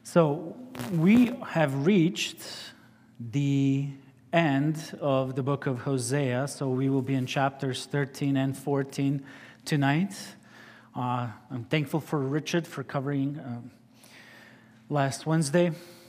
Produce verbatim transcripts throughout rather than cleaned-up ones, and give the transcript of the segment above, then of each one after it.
So we have reached the end of the book of Hosea, so we will be in chapters thirteen and fourteen tonight. Uh, I'm thankful for Richard for covering uh, last Wednesday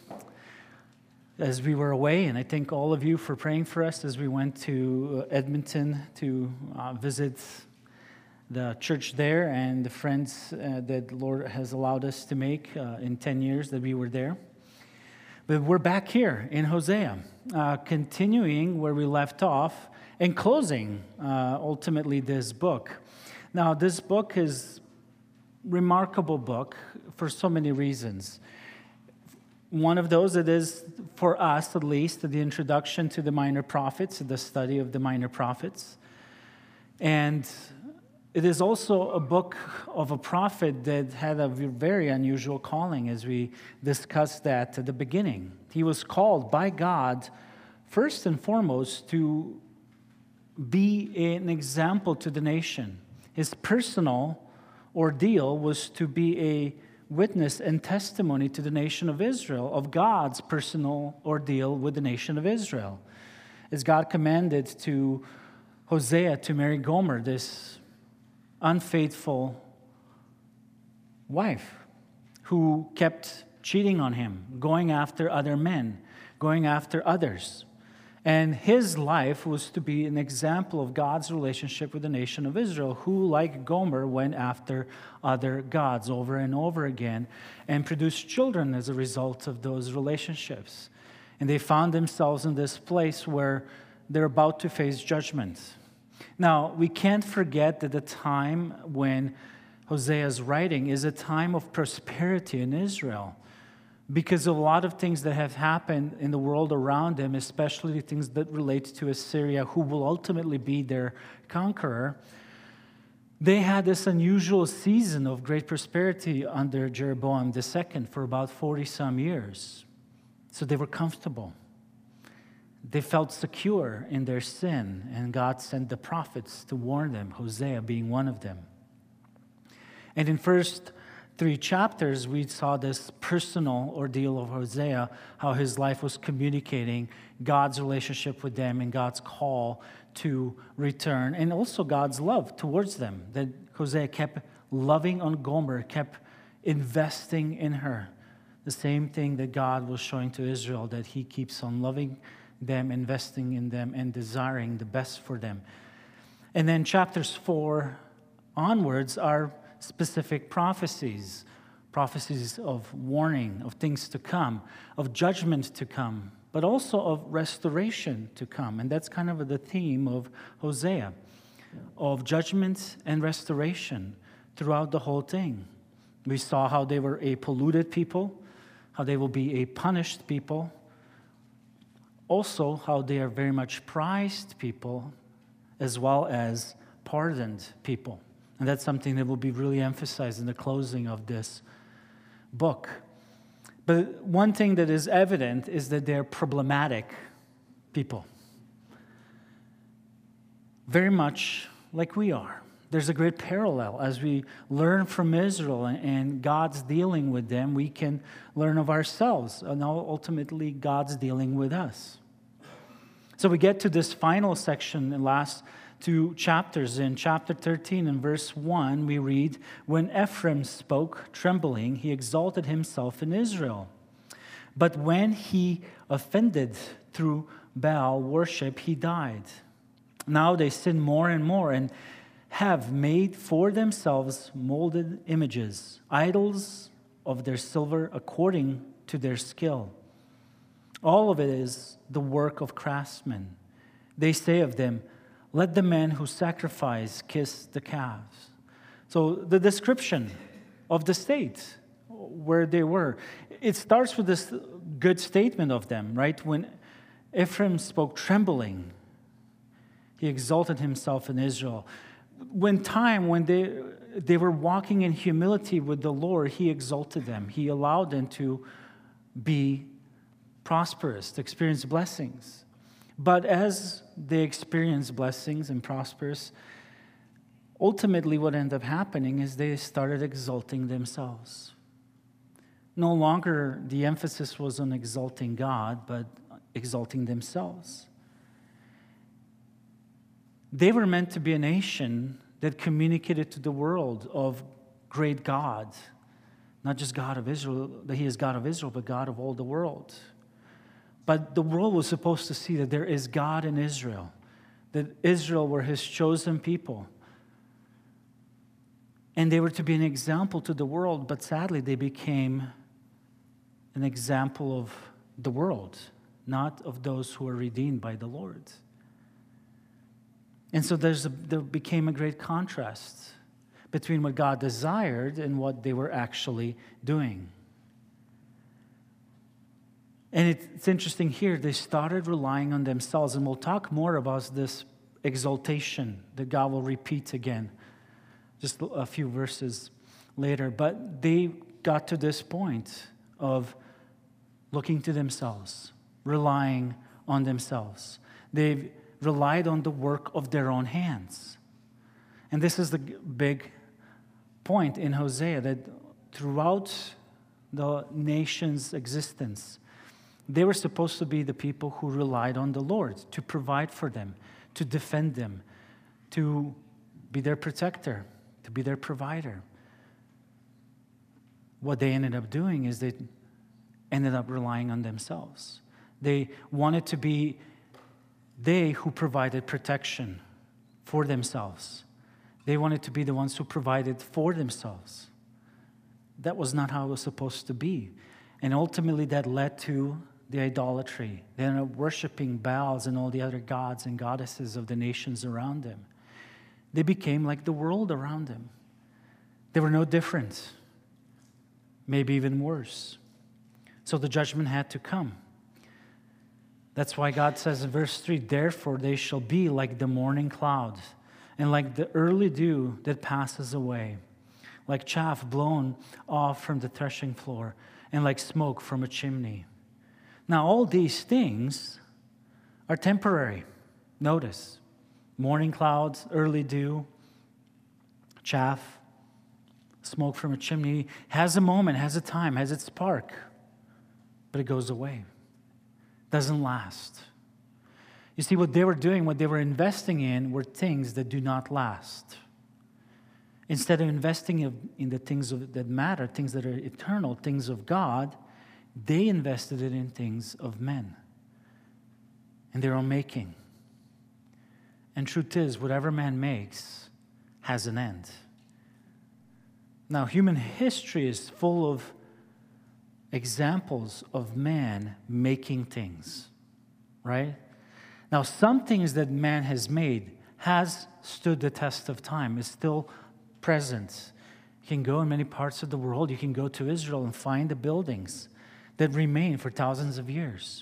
as we were away, and I thank all of you for praying for us as we went to Edmonton to uh, visit the church there and the friends uh, that the Lord has allowed us to make uh, in ten years that we were there. But we're back here in Hosea, uh, continuing where we left off and closing uh, ultimately this book. Now, this book is a remarkable book for so many reasons. One of those, it is, for us at least, the introduction to the minor prophets, the study of the minor prophets. And it is also a book of a prophet that had a very unusual calling, as we discussed that at the beginning. He was called by God, first and foremost, to be an example to the nation. His personal ordeal was to be a witness and testimony to the nation of Israel, of God's personal ordeal with the nation of Israel. As God commanded to Hosea to marry Gomer, this unfaithful wife who kept cheating on him, going after other men, going after others. And his life was to be an example of God's relationship with the nation of Israel, who, like Gomer, went after other gods over and over again and produced children as a result of those relationships. And they found themselves in this place where they're about to face judgment. Now, we can't forget that the time when Hosea is writing is a time of prosperity in Israel, because of a lot of things that have happened in the world around them, especially things that relate to Assyria, who will ultimately be their conqueror. They had this unusual season of great prosperity under Jeroboam the Second for about forty-some years. So they were comfortable. They felt secure in their sin, and God sent the prophets to warn them, Hosea being one of them. And in first three chapters, we saw this personal ordeal of Hosea, how his life was communicating God's relationship with them and God's call to return, and also God's love towards them, that Hosea kept loving on Gomer, kept investing in her. The same thing that God was showing to Israel, that he keeps on loving them, investing in them, and desiring the best for them. And then chapters four onwards are specific prophecies, prophecies of warning, of things to come, of judgment to come, but also of restoration to come. And that's kind of the theme of Hosea, of judgment and restoration throughout the whole thing. We saw how they were a polluted people, how they will be a punished people, also how they are very much prized people, as well as pardoned people. And that's something that will be really emphasized in the closing of this book. But one thing that is evident is that they're problematic people. Very much like we are. There's a great parallel. As we learn from Israel and God's dealing with them, we can learn of ourselves, and ultimately God's dealing with us. So we get to this final section, the last two chapters. In chapter thirteen and verse one, we read, "When Ephraim spoke, trembling, he exalted himself in Israel. But when he offended through Baal worship, he died. Now they sin more and more and have made for themselves molded images, idols of their silver according to their skill. All of it is the work of craftsmen. They say of them, 'Let the men who sacrifice kiss the calves.'" So the description of the state where they were, it starts with this good statement of them, right? When Ephraim spoke trembling, he exalted himself in Israel. When time, when they they were walking in humility with the Lord, he exalted them. He allowed them to be prosperous, to experience blessings. But as they experienced blessings and prosperous, ultimately what ended up happening is they started exalting themselves. No longer the emphasis was on exalting God, but exalting themselves. They were meant to be a nation that communicated to the world of great God, not just God of Israel, that He is God of Israel, but God of all the world. But the world was supposed to see that there is God in Israel, that Israel were His chosen people. And they were to be an example to the world, but sadly they became an example of the world, not of those who are redeemed by the Lord. And so there's a, there became a great contrast between what God desired and what they were actually doing. And it's interesting here, they started relying on themselves, and we'll talk more about this exaltation that God will repeat again just a few verses later. But they got to this point of looking to themselves, relying on themselves. They've relied on the work of their own hands. And this is the big point in Hosea, that throughout the nation's existence, they were supposed to be the people who relied on the Lord to provide for them, to defend them, to be their protector, to be their provider. What they ended up doing is they ended up relying on themselves. They wanted to be they who provided protection for themselves. They wanted to be the ones who provided for themselves. That was not how it was supposed to be. And ultimately that led to the idolatry. They ended up worshiping Baals and all the other gods and goddesses of the nations around them. They became like the world around them. They were no different, maybe even worse. So the judgment had to come. That's why God says in verse three, therefore they shall be like the morning clouds, and like the early dew that passes away, like chaff blown off from the threshing floor, and like smoke from a chimney. Now all these things are temporary. Notice, morning clouds, early dew, chaff, smoke from a chimney, has a moment, has a time, has its spark, but it goes away. Doesn't last. You see, what they were doing, what they were investing in, were things that do not last. Instead of investing in the things of, that matter, things that are eternal, things of God, they invested it in things of men, in their own making. And truth is, whatever man makes has an end. Now, human history is full of examples of man making things, right? Now, some things that man has made has stood the test of time, is still present. You can go in many parts of the world, you can go to Israel and find the buildings that remain for thousands of years.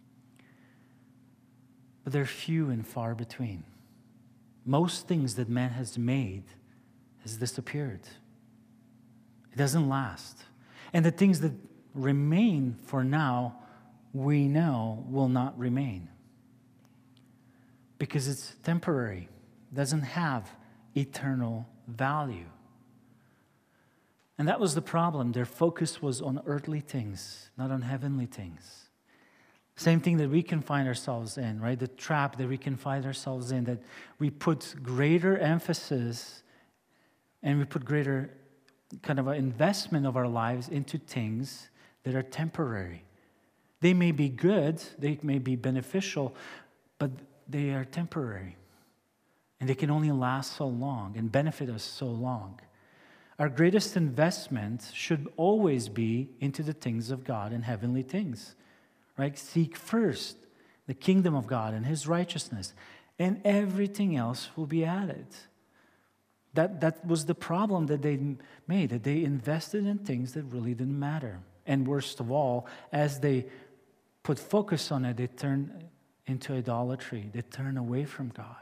But they're few and far between. Most things that man has made has disappeared. It doesn't last. And the things that remain for now, we know will not remain. Because it's temporary. It doesn't have eternal value. And that was the problem. Their focus was on earthly things, not on heavenly things. Same thing that we can find ourselves in, right? The trap that we can find ourselves in, that we put greater emphasis and we put greater kind of an investment of our lives into things that are temporary. They may be good, they may be beneficial, but they are temporary. And they can only last so long and benefit us so long. Our greatest investment should always be into the things of God and heavenly things. Right? Seek first the kingdom of God and His righteousness, and everything else will be added. That, that was the problem that they made, that they invested in things that really didn't matter. And worst of all, as they put focus on it, they turned into idolatry. They turned away from God.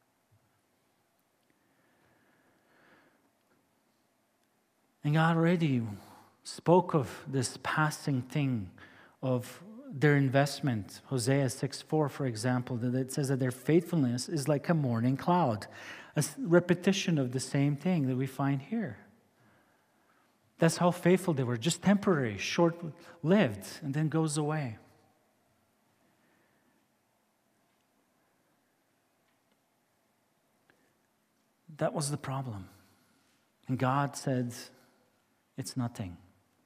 And God already spoke of this passing thing of their investment. Hosea six four, for example, that it says that their faithfulness is like a morning cloud. A repetition of the same thing that we find here. That's how faithful they were, just temporary, short-lived, and then goes away. That was the problem. And God said, it's nothing.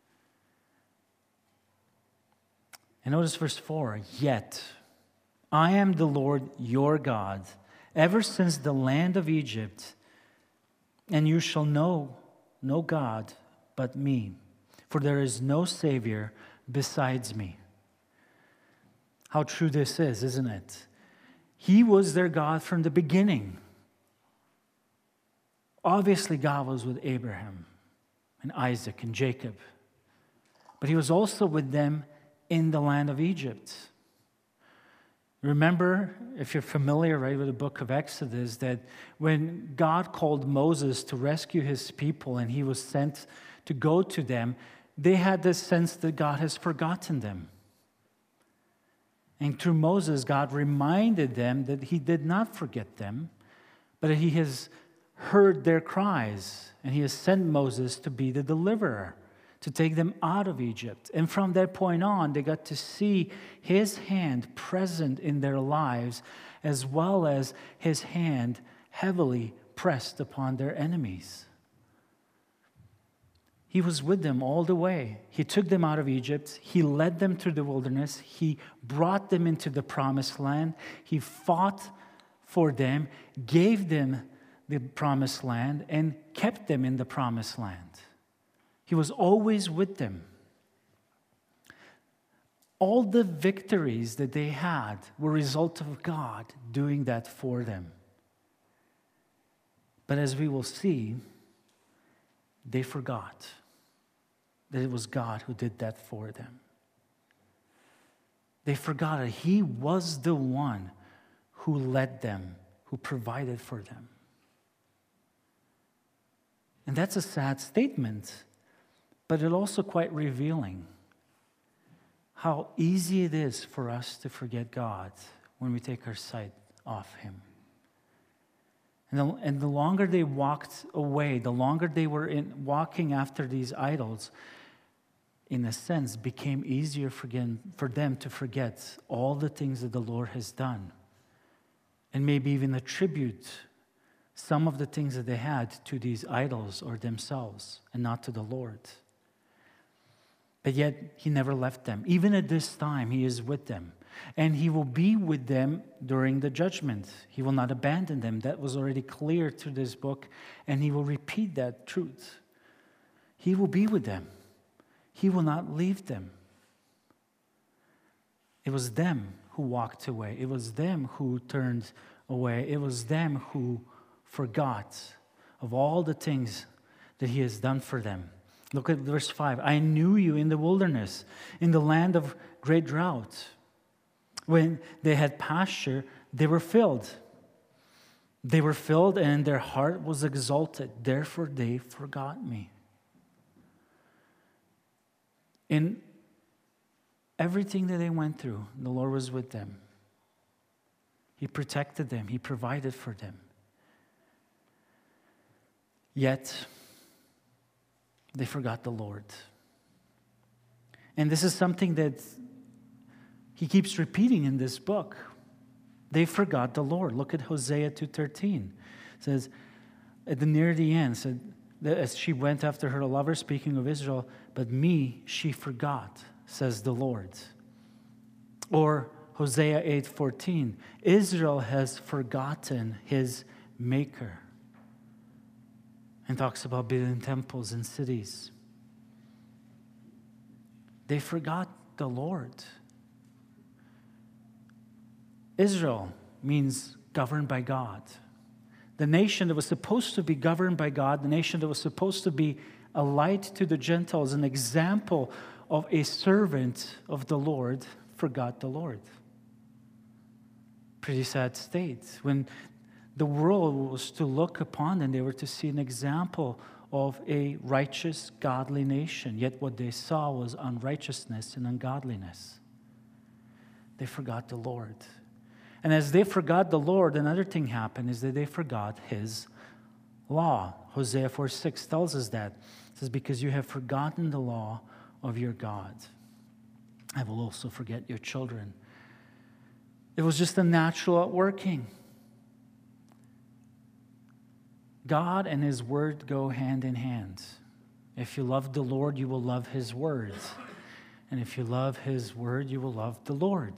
And notice verse four, yet I am the Lord your God, ever since the land of Egypt, and you shall know no God but me, for there is no Savior besides me. How true this is, isn't it? He was their God from the beginning. Obviously, God was with Abraham and Isaac and Jacob, but he was also with them in the land of Egypt. Remember, if you're familiar, right, with the book of Exodus, that when God called Moses to rescue his people and he was sent to go to them, they had this sense that God has forgotten them. And through Moses, God reminded them that he did not forget them, but that he has heard their cries, and he has sent Moses to be the deliverer, to take them out of Egypt. And from that point on, they got to see his hand present in their lives, as well as his hand heavily pressed upon their enemies. He was with them all the way. He took them out of Egypt. He led them through the wilderness. He brought them into the promised land. He fought for them, gave them the promised land, and kept them in the promised land. He was always with them. All the victories that they had were a result of God doing that for them. But as we will see, they forgot that it was God who did that for them. They forgot that He was the one who led them, who provided for them. And that's a sad statement, but it's also quite revealing how easy it is for us to forget God when we take our sight off Him. And the, and the longer they walked away, the longer they were in walking after these idols, in a sense, became easier for them, for them to forget all the things that the Lord has done. And maybe even attribute some of the things that they had to these idols or themselves and not to the Lord. But yet, He never left them. Even at this time, He is with them. And He will be with them during the judgment. He will not abandon them. That was already clear through this book. And He will repeat that truth. He will be with them. He will not leave them. It was them who walked away. It was them who turned away. It was them who forgot of all the things that He has done for them. Look at verse five. I knew you in the wilderness, in the land of great drought. When they had pasture, they were filled. They were filled and their heart was exalted. Therefore they forgot me. In everything that they went through, the Lord was with them. He protected them. He provided for them. Yet, they forgot the Lord. And this is something that He keeps repeating in this book. They forgot the Lord. Look at Hosea two thirteen. It says, at the near the end, said, as she went after her lover, speaking of Israel, but me she forgot, says the Lord. Or Hosea eight fourteen, Israel has forgotten his maker. And talks about building temples and cities. They forgot the Lord. Israel means governed by God. The nation that was supposed to be governed by God, the nation that was supposed to be a light to the Gentiles, an example of a servant of the Lord, forgot the Lord. Pretty sad state. When the world was to look upon them, they were to see an example of a righteous, godly nation. Yet what they saw was unrighteousness and ungodliness. They forgot the Lord. And as they forgot the Lord, another thing happened is that they forgot His law. Hosea four six tells us that. It says, because you have forgotten the law of your God, I will also forget your children. It was just a natural outworking. God and His Word go hand in hand. If you love the Lord, you will love His Word. And if you love His Word, you will love the Lord.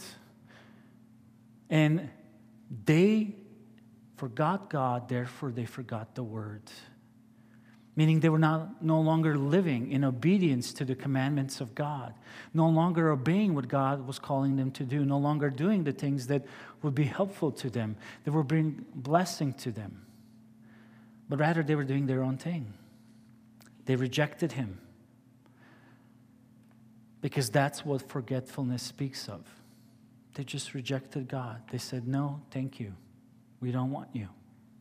And they forgot God, therefore they forgot the Word. Meaning they were not, no longer living in obedience to the commandments of God, no longer obeying what God was calling them to do, no longer doing the things that would be helpful to them, that would bring blessing to them. But rather they were doing their own thing. They rejected Him. Because that's what forgetfulness speaks of. They just rejected God. They said, no, thank you. We don't want you.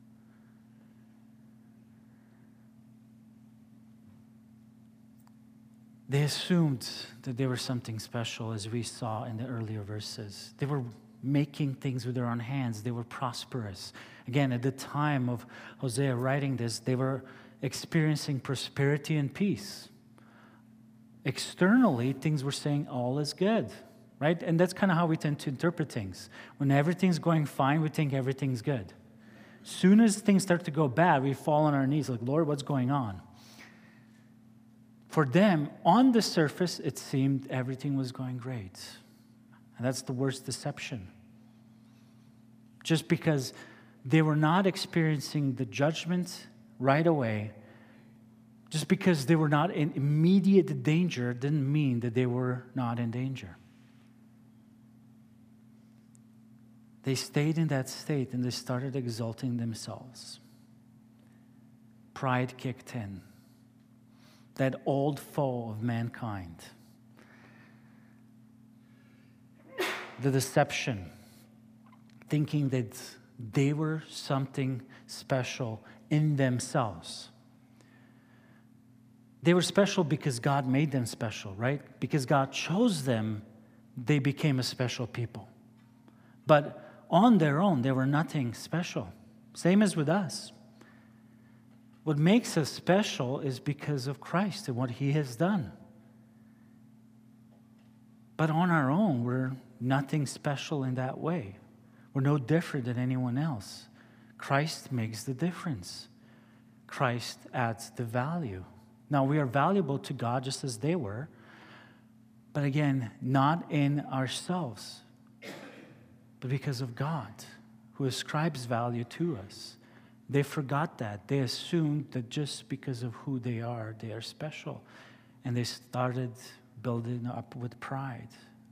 They assumed that they were something special, as we saw in the earlier verses. They were making things with their own hands. They were prosperous. Again, at the time of Hosea writing this, they were experiencing prosperity and peace. Externally, things were saying all is good, right? And that's kind of how we tend to interpret things. When everything's going fine, we think everything's good. Soon as things start to go bad, we fall on our knees like, Lord, what's going on? For them, on the surface, it seemed everything was going great. And that's the worst deception. Just because they were not experiencing the judgment right away, just because they were not in immediate danger, didn't mean that they were not in danger. They stayed in that state and they started exalting themselves. Pride kicked in. That old foe of mankind. The deception, thinking that they were something special in themselves. They were special because God made them special, right? Because God chose them, they became a special people. But on their own, they were nothing special. Same as with us. What makes us special is because of Christ and what He has done. But on our own, we're nothing special in that way. We're no different than anyone else. Christ makes the difference. Christ adds the value. Now, we are valuable to God just as they were, but again, not in ourselves, but because of God, who ascribes value to us. They forgot that. They assumed that just because of who they are, they are special. And they started building up with pride.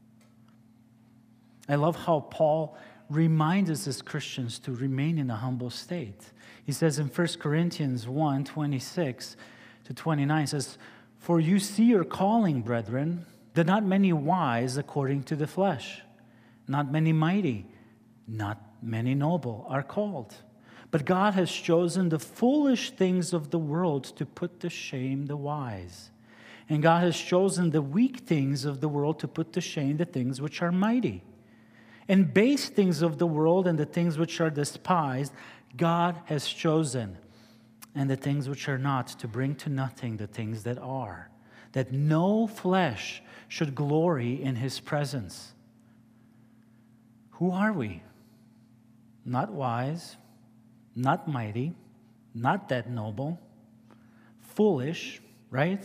I love how Paul reminds us as Christians to remain in a humble state. He says in First Corinthians one, twenty-six to twenty-nine, he says, for you see your calling, brethren, that not many wise according to the flesh, not many mighty, not many noble are called. But God has chosen the foolish things of the world to put to shame the wise. And God has chosen the weak things of the world to put to shame the things which are mighty. And base things of the world and the things which are despised, God has chosen. And the things which are not, to bring to nothing the things that are, that no flesh should glory in His presence. Who are we? Not wise, not mighty, not that noble, foolish, right?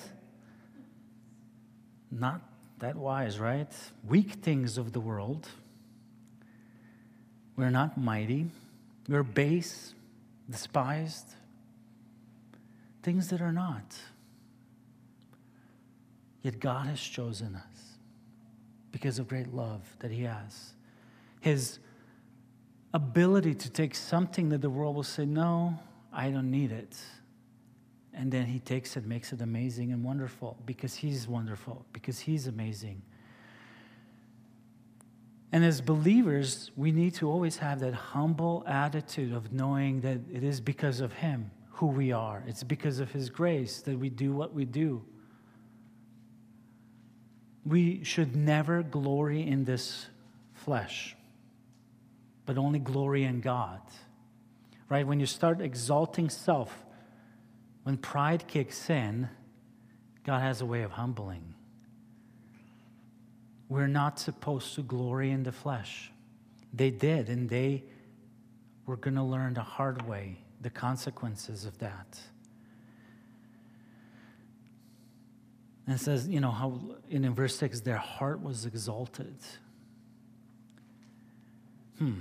Not that wise, right? Weak things of the world. We're not mighty. We're base, despised. Things that are not. Yet God has chosen us because of great love that He has. His ability to take something that the world will say, no, I don't need it. And then He takes it, makes it amazing and wonderful because He's wonderful, because He's amazing. And as believers, we need to always have that humble attitude of knowing that it is because of Him who we are. It's because of His grace that we do what we do. We should never glory in this flesh, but only glory in God. Right? When you start exalting self When pride kicks in, God has a way of humbling. We're not supposed to glory in the flesh. They did, and they were going to learn the hard way, the consequences of that. And it says, you know, how in verse six, their heart was exalted. Hmm.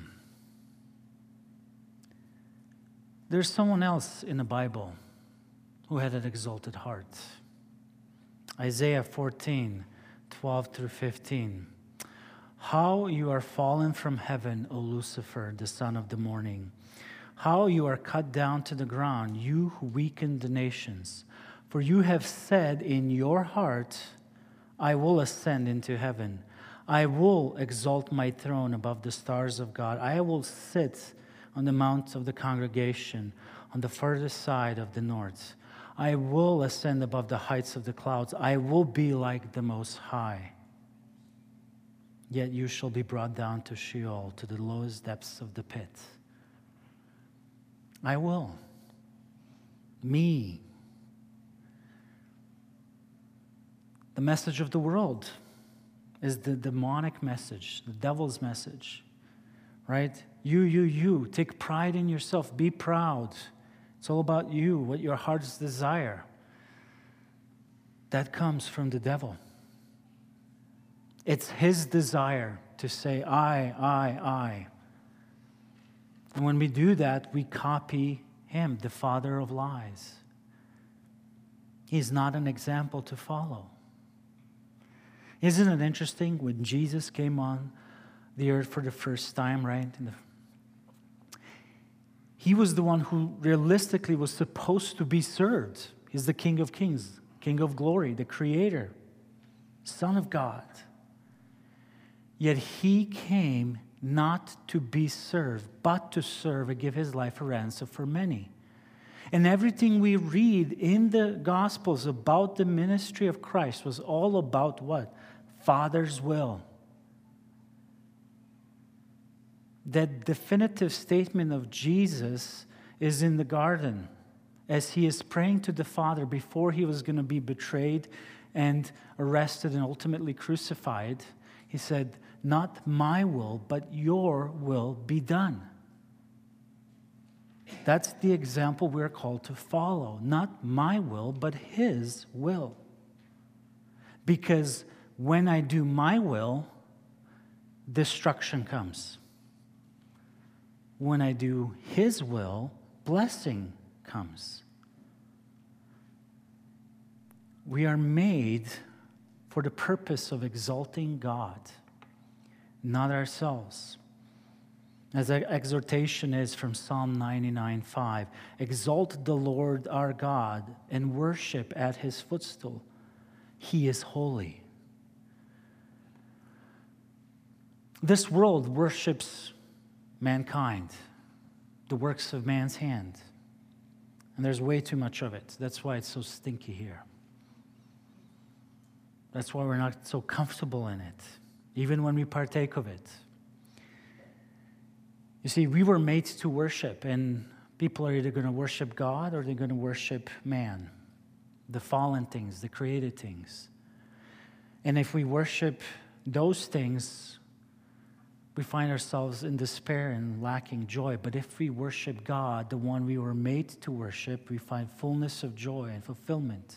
There's someone else in the Bible who had an exalted heart. Isaiah fourteen, twelve through fifteen. How you are fallen from heaven, O Lucifer, the son of the morning. How you are cut down to the ground, you who weaken the nations. For you have said in your heart, I will ascend into heaven. I will exalt my throne above the stars of God. I will sit on the mount of the congregation, on the furthest side of the north. I will ascend above the heights of the clouds. I will be like the Most High. Yet you shall be brought down to Sheol, to the lowest depths of the pit. I will. Me. The message of the world is the demonic message, the devil's message, right? You, you, you. Take pride in yourself. Be proud. It's all about you, what your heart's desire. That comes from the devil. It's his desire to say, I, I, I. And when we do that, we copy him, the father of lies. He's not an example to follow. Isn't it interesting when Jesus came on the earth for the first time, right? The, he was the one who realistically was supposed to be served. He's the King of Kings, King of glory, the Creator, Son of God. Yet he came not to be served, but to serve and give his life a ransom for many. And everything we read in the Gospels about the ministry of Christ was all about what? Father's will. That definitive statement of Jesus is in the garden as he is praying to the Father before he was going to be betrayed and arrested and ultimately crucified. He said, not my will, but your will be done. That's the example we're called to follow. Not my will, but his will. Because when I do my will, destruction comes. When I do his will, blessing comes. We are made for the purpose of exalting God, not ourselves. As our exhortation is from Psalm ninety-nine five, exalt the Lord our God and worship at his footstool. He is holy. This world worships mankind, the works of man's hand. And there's way too much of it. That's why it's so stinky here. That's why we're not so comfortable in it, even when we partake of it. You see, we were made to worship, and people are either going to worship God or they're going to worship man, the fallen things, the created things. And if we worship those things, we find ourselves in despair and lacking joy. But if we worship God, the one we were made to worship, we find fullness of joy and fulfillment.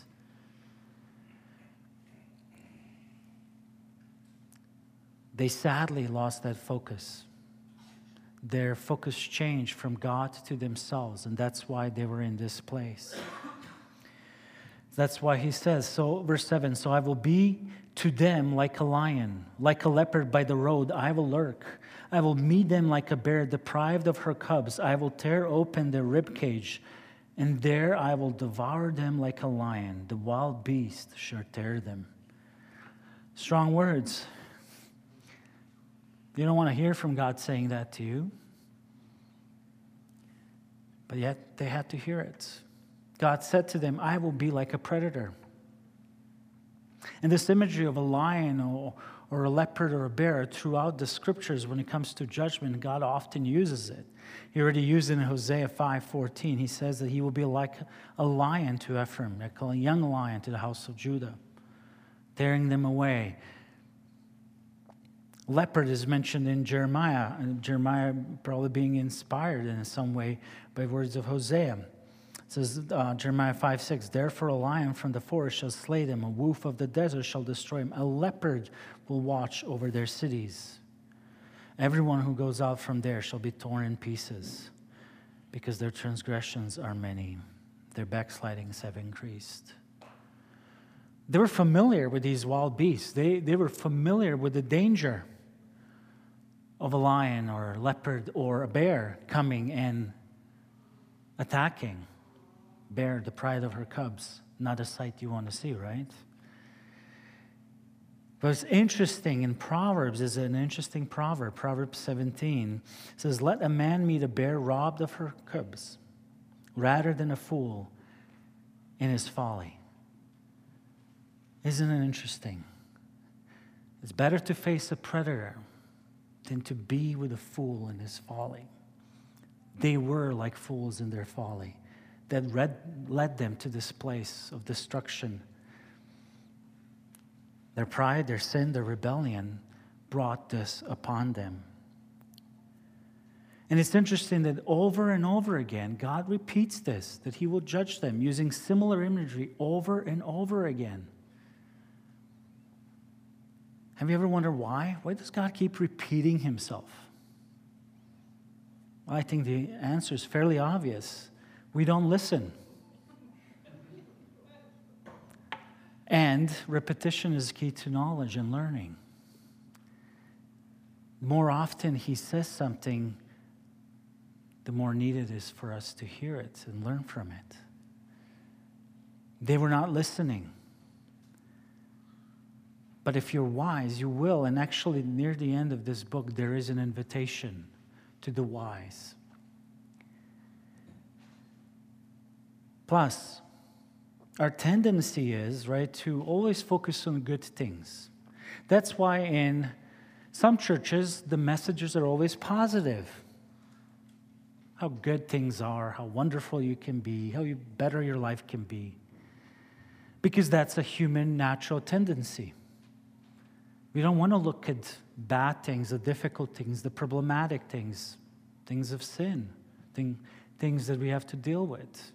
They sadly lost that focus. Their focus changed from God to themselves, and that's why they were in this place. That's why he says, so verse seven, so I will be to them like a lion, like a leopard by the road, I will lurk. I will meet them like a bear deprived of her cubs. I will tear open their ribcage, and there I will devour them like a lion. The wild beast shall tear them. Strong words. You don't want to hear from God saying that to you. But yet they had to hear it. God said to them, I will be like a predator. And this imagery of a lion or, or a leopard or a bear throughout the scriptures, when it comes to judgment, God often uses it. He already used it in Hosea five fourteen. He says that he will be like a lion to Ephraim, like a young lion to the house of Judah, tearing them away. Leopard is mentioned in Jeremiah, and Jeremiah probably being inspired in some way by words of Hosea. It says, uh, Jeremiah five six, therefore a lion from the forest shall slay them, a wolf of the desert shall destroy them, a leopard will watch over their cities. Everyone who goes out from there shall be torn in pieces, because their transgressions are many, their backslidings have increased. They were familiar with these wild beasts. They, they were familiar with the danger of a lion or a leopard or a bear coming and attacking. Bear, the pride of her cubs. Not a sight you want to see, right? But what's interesting in Proverbs is an interesting proverb. Proverbs seventeen says, let a man meet a bear robbed of her cubs rather than a fool in his folly. Isn't it interesting? It's better to face a predator than to be with a fool in his folly. They were like fools in their folly that led them to this place of destruction. Their pride, their sin, their rebellion brought this upon them. And it's interesting that over and over again, God repeats this, that he will judge them using similar imagery over and over again. Have you ever wondered why? Why does God keep repeating himself? Well, I think the answer is fairly obvious. We don't listen. And repetition is key to knowledge and learning. More often he says something, the more need it is for us to hear it and learn from it. They were not listening. But if you're wise, you will. And actually, near the end of this book, there is an invitation to the wise. Plus, our tendency is, right, to always focus on good things. That's why in some churches, the messages are always positive. How good things are, how wonderful you can be, how you, better your life can be. Because that's a human natural tendency. We don't want to look at bad things, the difficult things, the problematic things, things of sin, thing, things that we have to deal with.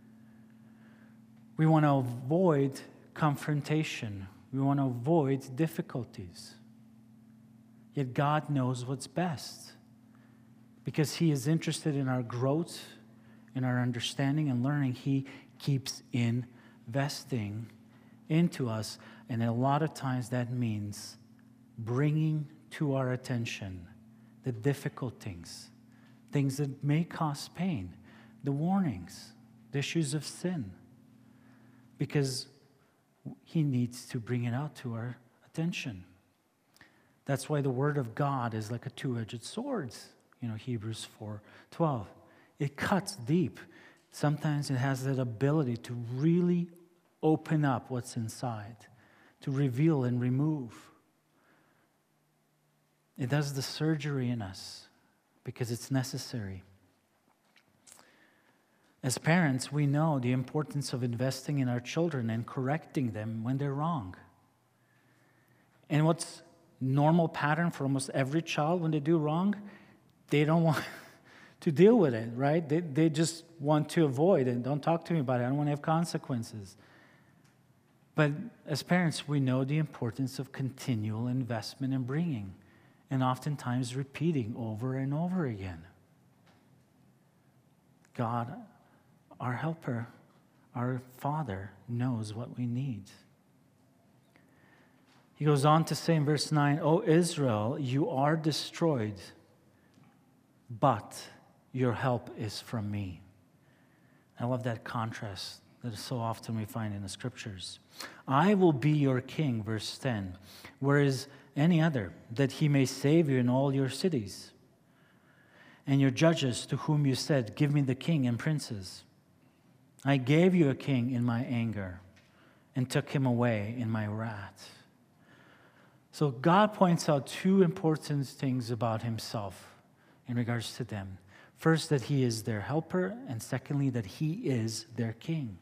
We want to avoid confrontation. We want to avoid difficulties. Yet God knows what's best because he is interested in our growth, in our understanding and learning. He keeps investing into us. And a lot of times that means bringing to our attention the difficult things, things that may cause pain, the warnings, the issues of sin, because he needs to bring it out to our attention. That's why the word of God is like a two-edged sword, you know, Hebrews four twelve. It cuts deep. Sometimes it has that ability to really open up what's inside, to reveal and remove. It does the surgery in us because it's necessary. As parents, we know the importance of investing in our children and correcting them when they're wrong. And what's normal pattern for almost every child when they do wrong? They don't want to deal with it, right? They, they just want to avoid it. Don't talk to me about it. I don't want to have consequences. But as parents, we know the importance of continual investment and bringing, and oftentimes repeating over and over again. God, our helper, our Father, knows what we need. He goes on to say in verse nine, O Israel, you are destroyed, but your help is from me. I love that contrast that is so often we find in the scriptures. I will be your king, verse ten, whereas any other, that he may save you in all your cities. And your judges to whom you said, give me the king and princes. I gave you a king in my anger, and took him away in my wrath. So God points out two important things about himself in regards to them. First, that he is their helper, and secondly, that he is their king.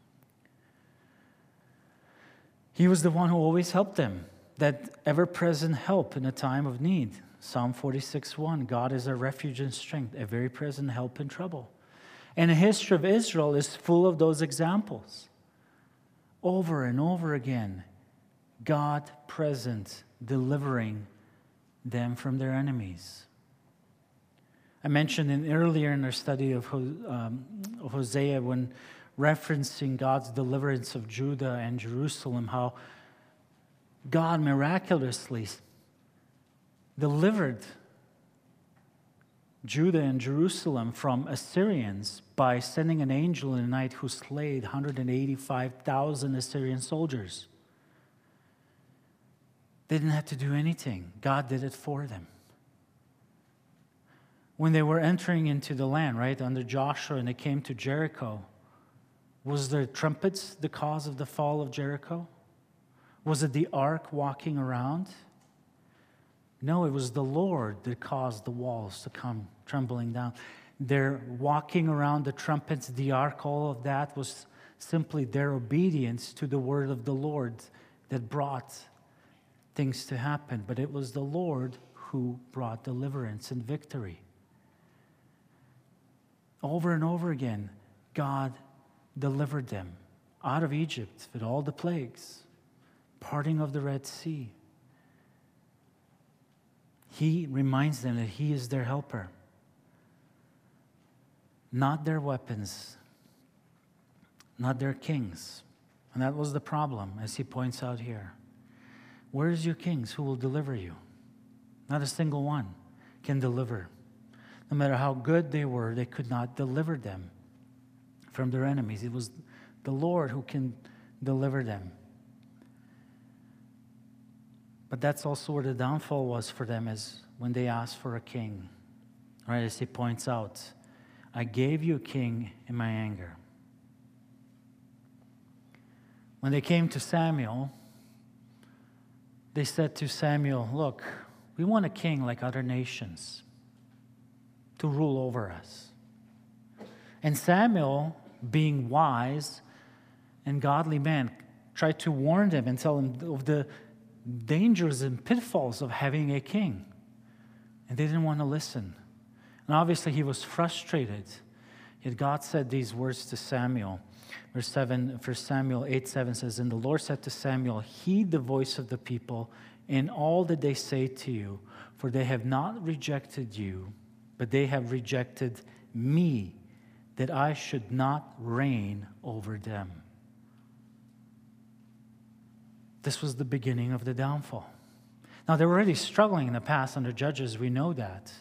He was the one who always helped them, that ever-present help in a time of need. Psalm forty-six one, God is our refuge and strength, a very present help in trouble. And the history of Israel is full of those examples. Over and over again, God present, delivering them from their enemies. I mentioned in, earlier in our study of, um, of Hosea, when referencing God's deliverance of Judah and Jerusalem, how God miraculously delivered Judah and Jerusalem from Assyrians by sending an angel in the night who slayed one hundred eighty-five thousand Assyrian soldiers. They didn't have to do anything. God did it for them. When they were entering into the land, right, under Joshua, and they came to Jericho, was the trumpets the cause of the fall of Jericho? Was it the ark walking around? No, it was the Lord that caused the walls to come trembling down. Their walking around, the trumpets, the ark, all of that was simply their obedience to the word of the Lord that brought things to happen. But it was the Lord who brought deliverance and victory. Over and over again, God delivered them out of Egypt with all the plagues, parting of the Red Sea. He reminds them that he is their helper, not their weapons, not their kings. And that was the problem, as he points out here. Where is your kings who will deliver you? Not a single one can deliver. No matter how good they were, they could not deliver them from their enemies. It was the Lord who can deliver them. But that's also where the downfall was for them, is when they asked for a king. Right, as he points out, I gave you a king in my anger. When they came to Samuel, they said to Samuel, look, we want a king like other nations to rule over us. And Samuel, being wise and godly man, tried to warn them and tell them of the dangers and pitfalls of having a king. And they didn't want to listen. And obviously he was frustrated. Yet God said these words to Samuel. Verse seven, First Samuel eight seven says, and the Lord said to Samuel, heed the voice of the people in all that they say to you, for they have not rejected you, but they have rejected me, that I should not reign over them. This was the beginning of the downfall. Now, they were already struggling in the past under judges, we know that.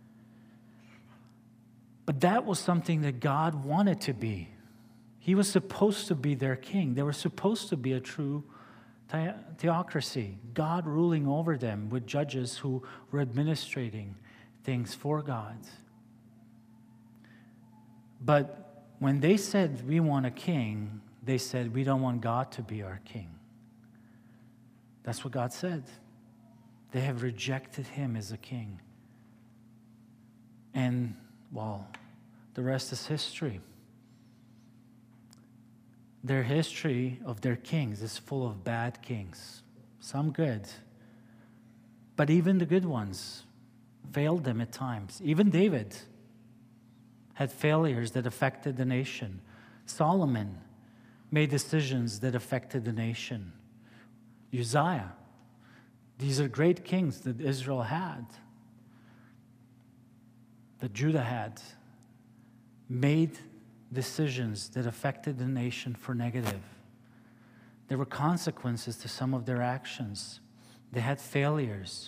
But that was something that God wanted to be. He was supposed to be their king. They were supposed to be a true theocracy, God ruling over them with judges who were administrating things for God. But when they said, we want a king, they said, we don't want God to be our king. That's what God said. They have rejected him as a king. And, well, the rest is history. Their history of their kings is full of bad kings, some good. But even the good ones failed them at times. Even David had failures that affected the nation. Solomon made decisions that affected the nation. Uzziah. These are great kings that Israel had, that Judah had, made decisions that affected the nation for negative. There were consequences to some of their actions. They had failures.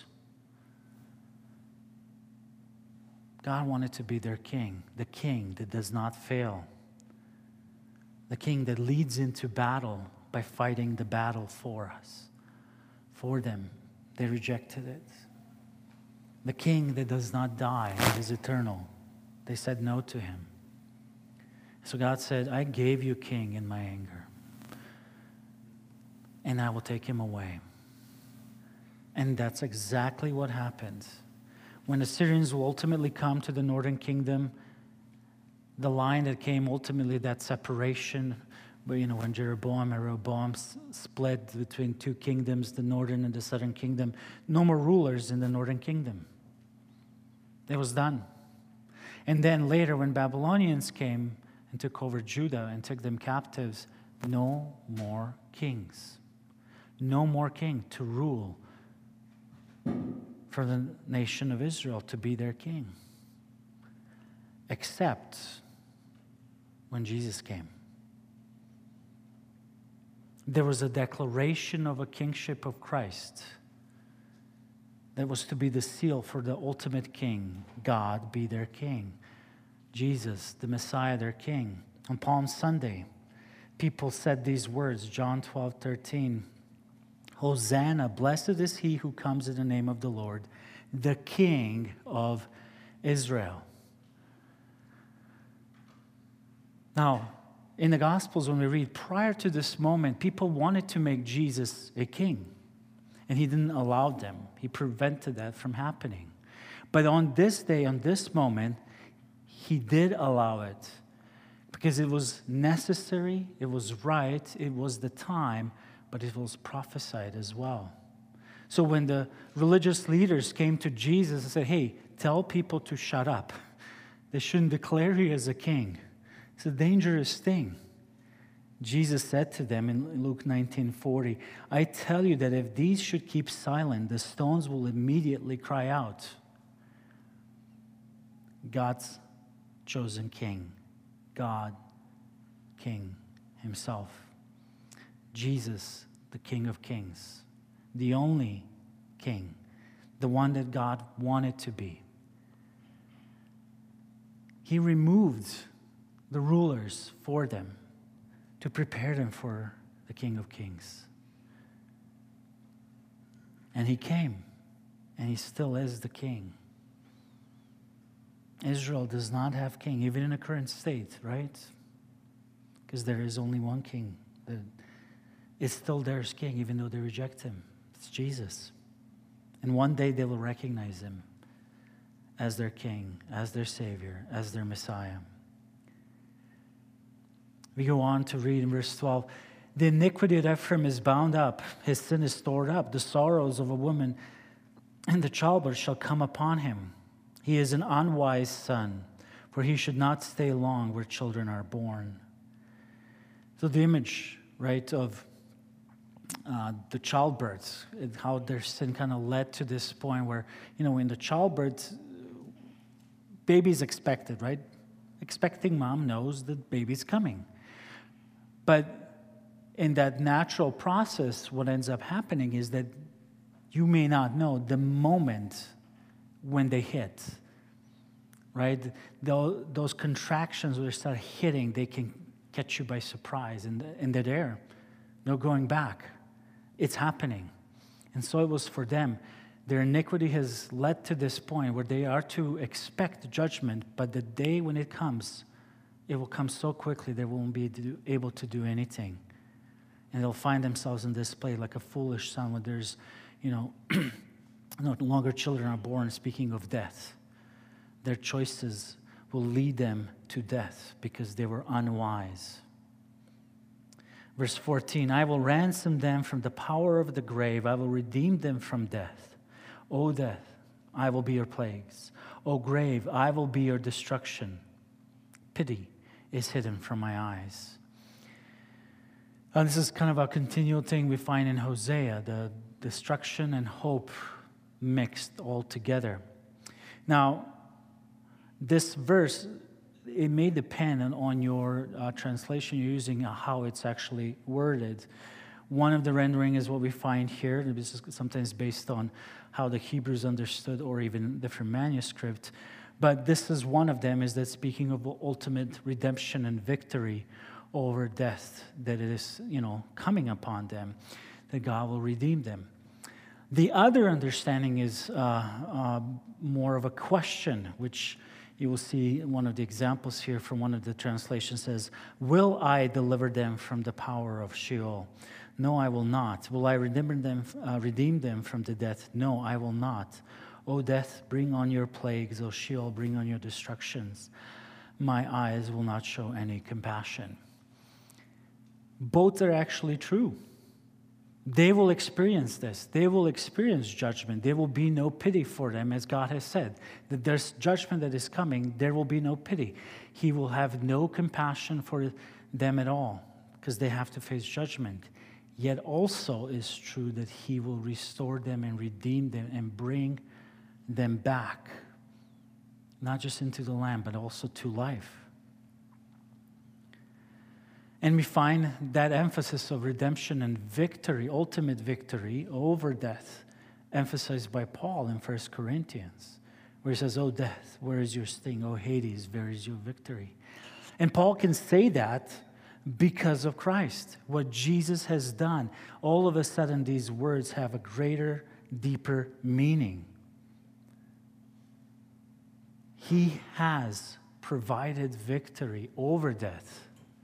God wanted to be their king, the king that does not fail, the king that leads into battle by fighting the battle for us, for them. They rejected it. The king that does not die, that is eternal. They said no to him. So God said, I gave you king in my anger. and I will take him away. And that's exactly what happened. When the Assyrians will ultimately come to the northern kingdom, the line that came ultimately, that separation, but you know, when Jeroboam and Rehoboam split between two kingdoms, the northern and the southern kingdom, no more rulers in the northern kingdom. It was done. And then later, when Babylonians came and took over Judah and took them captives, no more kings. No more king to rule for the nation of Israel, to be their king. Except when Jesus came. There was a declaration of a kingship of Christ that was to be the seal for the ultimate king, God be their king. Jesus, the Messiah, their king. On Palm Sunday, people said these words, John twelve thirteen. Hosanna, blessed is he who comes in the name of the Lord, the King of Israel. Now, in the Gospels, when we read, prior to this moment, people wanted to make Jesus a king. And he didn't allow them. He prevented that from happening. But on this day, on this moment, he did allow it. Because it was necessary, it was right, it was the time, but it was prophesied as well. So when the religious leaders came to Jesus and said, hey, tell people to shut up. They shouldn't declare you as a king. It's a dangerous thing. Jesus said to them in Luke nineteen forty, I tell you that if these should keep silent, the stones will immediately cry out. God's chosen king. God, King himself. Jesus, the King of Kings. The only king. The one that God wanted to be. He removed the rulers for them to prepare them for the King of Kings. And he came, and he still is the king. Israel does not have king, even in the current state, right? Because there is only one king. It's still theirs king, even though they reject him. It's Jesus. And one day they will recognize him as their king, as their savior, as their Messiah. We go on to read in verse twelve. The iniquity of Ephraim is bound up. His sin is stored up. The sorrows of a woman and the childbirth shall come upon him. He is an unwise son, for he should not stay long where children are born. So the image, right, of uh, the childbirth, and how their sin kind of led to this point where, you know, in the childbirth, baby's expected, right? Expecting mom knows that baby's coming. But in that natural process, what ends up happening is that you may not know the moment when they hit, right? Those contractions when they start hitting, they can catch you by surprise, and, and they're there. No going back. It's happening. And so it was for them. Their iniquity has led to this point where they are to expect judgment, but the day when it comes, it will come so quickly they won't be able to do anything. And they'll find themselves in this place like a foolish son when there's, you know, no longer children are born, speaking of death. Their choices will lead them to death because they were unwise. Verse fourteen, I will ransom them from the power of the grave. I will redeem them from death. O death, I will be your plagues. O grave, I will be your destruction. Pity is hidden from my eyes. And this is kind of a continual thing we find in Hosea, the destruction and hope mixed all together. Now, this verse, it may depend on your uh, translation you're using, how it's actually worded. One of the rendering is what we find here. This is sometimes based on how the Hebrews understood, or even different manuscript. But this is one of them, is that speaking of ultimate redemption and victory over death, that it is, you know, coming upon them, that God will redeem them. The other understanding is uh, uh, more of a question, which you will see in one of the examples here from one of the translations says, will I deliver them from the power of Sheol? No, I will not. Will I redeem them, uh, redeem them from the death? No, I will not. O death, bring on your plagues. O Sheol, bring on your destructions. My eyes will not show any compassion. Both are actually true. They will experience this. They will experience judgment. There will be no pity for them, as God has said. That there's judgment that is coming, there will be no pity. He will have no compassion for them at all, because they have to face judgment. Yet also is true that he will restore them and redeem them and bring them back, not just into the land, but also to life. And we find that emphasis of redemption and victory, ultimate victory over death, emphasized by Paul in First Corinthians, where he says, "O death, where is your sting? O Hades, where is your victory?" And Paul can say that because of Christ, what Jesus has done. All of a sudden, these words have a greater, deeper meaning. He has provided victory over death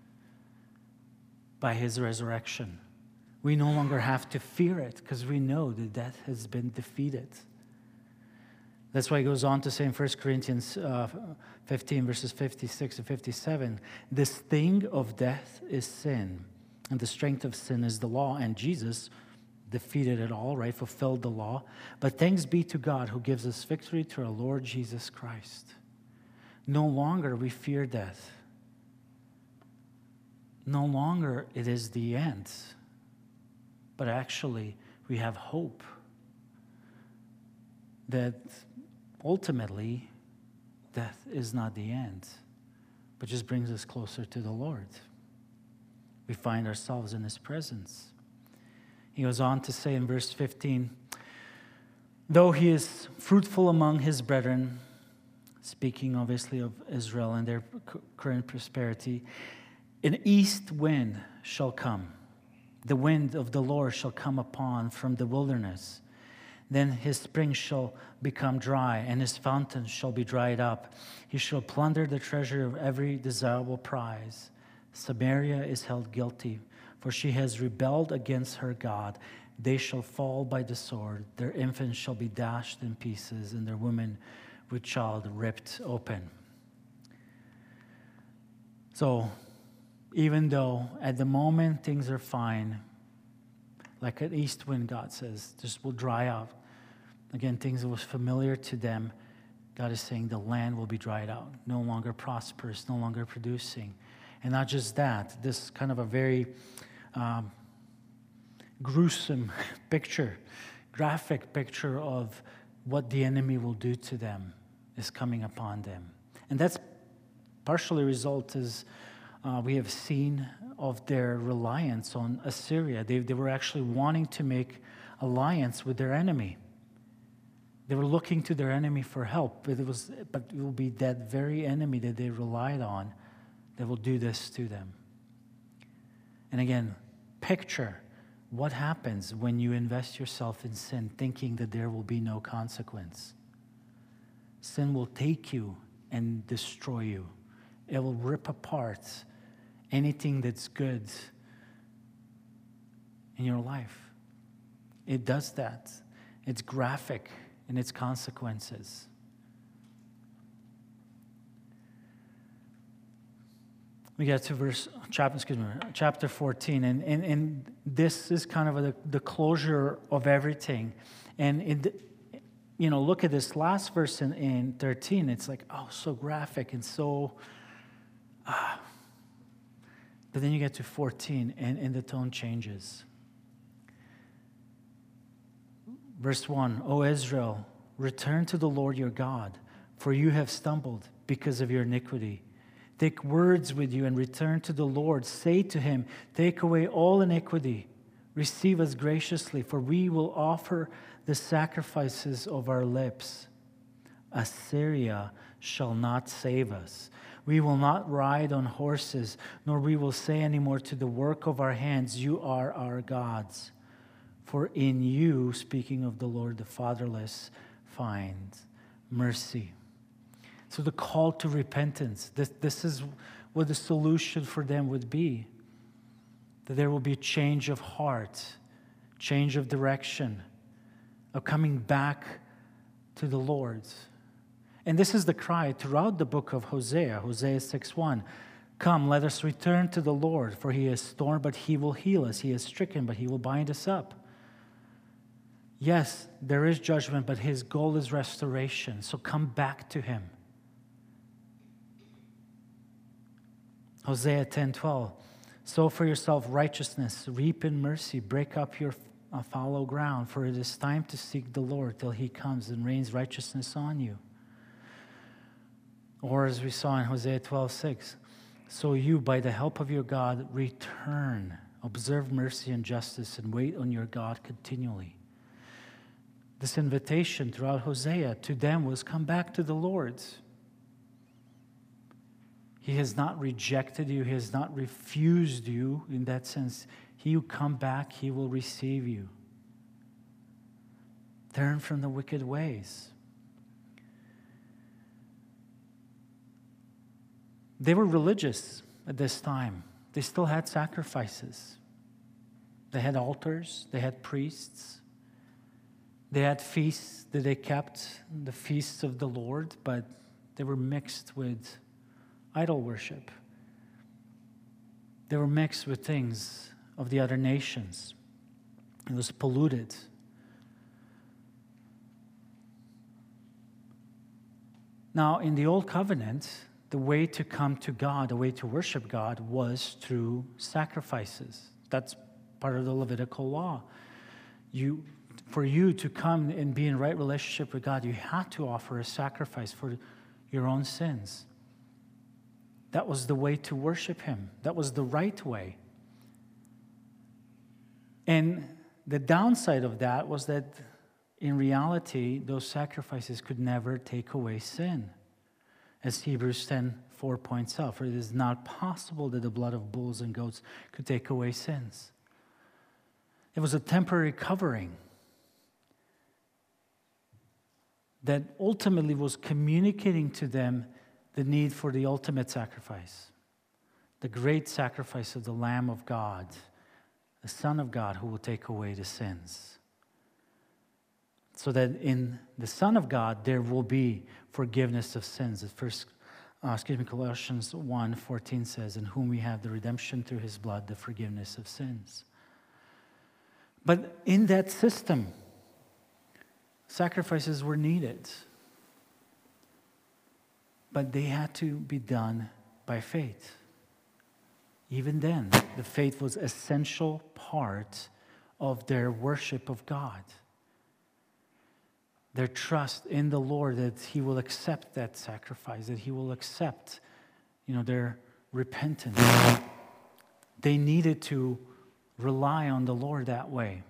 by his resurrection. We no longer have to fear it because we know that death has been defeated. That's why he goes on to say in First Corinthians uh, fifteen, verses fifty-six to fifty-seven, the sting of death is sin, and the strength of sin is the law. And Jesus defeated it all, right? Fulfilled the law. But thanks be to God who gives us victory through our Lord Jesus Christ. No longer we fear death. No longer it is the end, but actually we have hope that ultimately death is not the end, but just brings us closer to the Lord. We find ourselves in his presence. He goes on to say in verse fifteen, though he is fruitful among his brethren, speaking obviously of Israel and their current prosperity, an east wind shall come. The wind of the Lord shall come upon from the wilderness. Then his springs shall become dry, and his fountains shall be dried up. He shall plunder the treasure of every desirable prize. Samaria is held guilty, for she has rebelled against her God. They shall fall by the sword. Their infants shall be dashed in pieces, and their women with child ripped open. So, even though at the moment things are fine, like an east wind, God says, just will dry out. Again, things that was familiar to them, God is saying the land will be dried out, no longer prosperous, no longer producing. And not just that, this kind of a very um, gruesome picture, graphic picture of what the enemy will do to them is coming upon them. And that's partially a result is Uh, we have seen of their reliance on Assyria. They, they were actually wanting to make alliance with their enemy. They were looking to their enemy for help, but it was, but it will be that very enemy that they relied on that will do this to them. And again, picture what happens when you invest yourself in sin, thinking that there will be no consequence. Sin will take you and destroy you. It will rip apart anything that's good in your life. It does that. It's graphic in its consequences. We get to verse chapter, excuse me, chapter fourteen, and, and, and this is kind of a, the closure of everything. And it, you know, look at this last verse in, in thirteen. It's like, oh, so graphic and so. Ah. But then you get to fourteen, and, and the tone changes. Verse one, O Israel, return to the Lord your God, for you have stumbled because of your iniquity. Take words with you and return to the Lord. Say to him, take away all iniquity. Receive us graciously, for we will offer the sacrifices of our lips. Assyria shall not save us. We will not ride on horses, nor we will say anymore to the work of our hands, you are our gods. For in you, speaking of the Lord, the fatherless find mercy. So the call to repentance, this, this is what the solution for them would be. that there will be change of heart, change of direction, of coming back to the Lord. And this is the cry throughout the book of Hosea, Hosea six one. Come, let us return to the Lord, for he is torn, but he will heal us. He is stricken, but he will bind us up. Yes, there is judgment, but his goal is restoration. So come back to him. Hosea ten twelve. Sow for yourself righteousness, reap in mercy, break up your uh, fallow ground, for it is time to seek the Lord till he comes and rains righteousness on you. Or as we saw in Hosea twelve six, so you, by the help of your God, return, observe mercy and justice, and wait on your God continually. This invitation throughout Hosea to them was, come back to the Lord. He has not rejected you. He has not refused you in that sense. He who come back, he will receive you. Turn from the wicked ways. They were religious at this time. They still had sacrifices. They had altars. They had priests. They had feasts that they kept, the feasts of the Lord, but they were mixed with idol worship. They were mixed with things of the other nations. It was polluted. Now, in the Old Covenant, the way to come to God, the way to worship God, was through sacrifices. That's part of the Levitical law. You, for you to come and be in right relationship with God, you had to offer a sacrifice for your own sins. That was the way to worship him. That was the right way. And the downside of that was that in reality, those sacrifices could never take away sin. As Hebrews ten four points out, for it is not possible that the blood of bulls and goats could take away sins. It was a temporary covering that ultimately was communicating to them the need for the ultimate sacrifice, the great sacrifice of the Lamb of God, the Son of God who will take away the sins. So that in the Son of God there will be forgiveness of sins. At first, uh, excuse me, Colossians one fourteen says, in whom we have the redemption through his blood, the forgiveness of sins. But in that system, sacrifices were needed. But they had to be done by faith. Even then, the faith was an essential part of their worship of God. Their trust in the Lord that he will accept that sacrifice, that he will accept, you know, their repentance. They needed to rely on the Lord that way.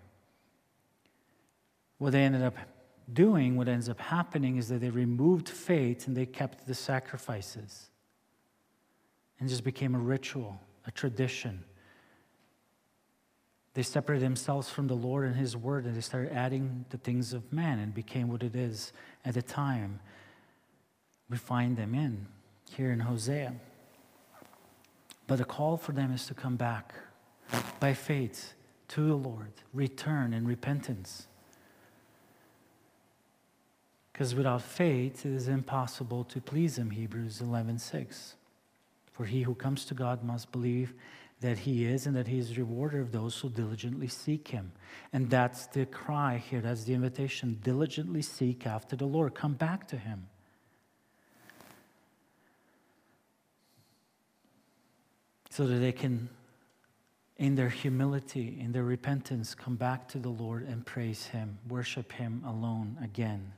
What they ended up doing, what ends up happening is that they removed faith and they kept the sacrifices. And it just became a ritual, a tradition. They separated themselves from the Lord and his word, and they started adding the things of man, and became what it is at the time. We find them in, here in Hosea. But the call for them is to come back by faith to the Lord, return in repentance. Because without faith, it is impossible to please him, Hebrews eleven six. For he who comes to God must believe that he is, and that he is the rewarder of those who diligently seek him. And that's the cry here, that's the invitation. Diligently seek after the Lord. Come back to him. So that they can, in their humility, in their repentance, come back to the Lord and praise him, worship him alone again.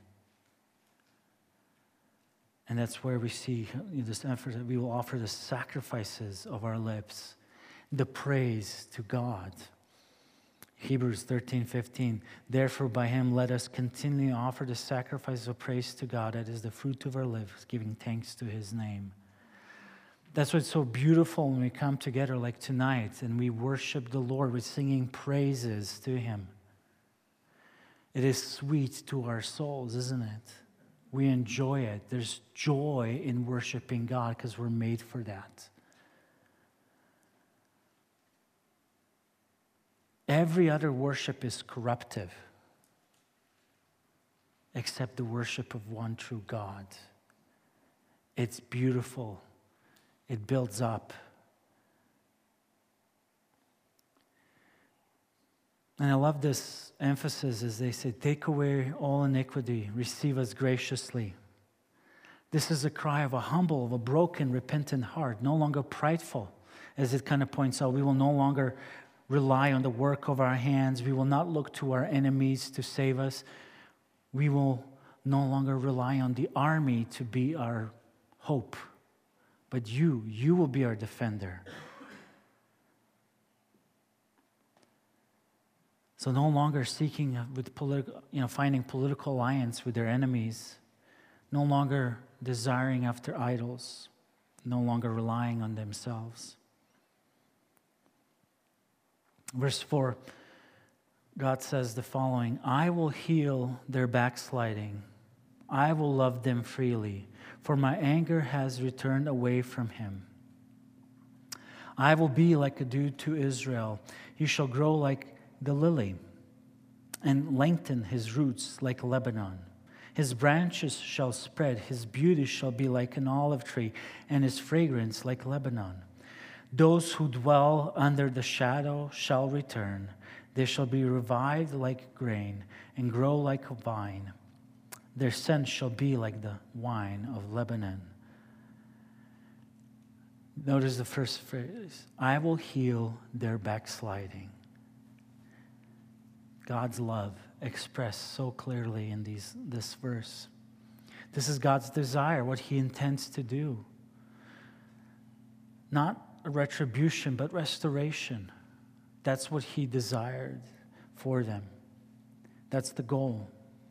And that's where we see this effort that we will offer the sacrifices of our lips, the praise to God. Hebrews thirteen fifteen. Therefore, by him let us continually offer the sacrifice of praise to God, that is the fruit of our lips, giving thanks to his name. That's what's so beautiful when we come together like tonight and we worship the Lord with singing praises to him. It is sweet to our souls, isn't it? We enjoy it. There's joy in worshiping God because we're made for that. Every other worship is corruptive except the worship of one true God. It's beautiful. It builds up. And I love this emphasis as they say, take away all iniquity, receive us graciously. This is a cry of a humble, of a broken, repentant heart, no longer prideful, as it kind of points out. We will no longer rely on the work of our hands. We will not look to our enemies to save us. We will no longer rely on the army to be our hope. But you, you will be our defender. So no longer seeking with political, you know, finding political alliance with their enemies, no longer desiring after idols, no longer relying on themselves. Verse four, God says the following, I will heal their backsliding. I will love them freely, for my anger has returned away from him. I will be like a dew to Israel. He shall grow like the lily, and lengthen his roots like Lebanon. His branches shall spread, his beauty shall be like an olive tree, and his fragrance like Lebanon. Those who dwell under the shadow shall return. They shall be revived like grain, and grow like a vine. Their scent shall be like the wine of Lebanon. Notice the first phrase, I will heal their backsliding. God's love expressed so clearly in these, this verse. This is God's desire, what he intends to do. Not a retribution, but restoration. That's what he desired for them. That's the goal.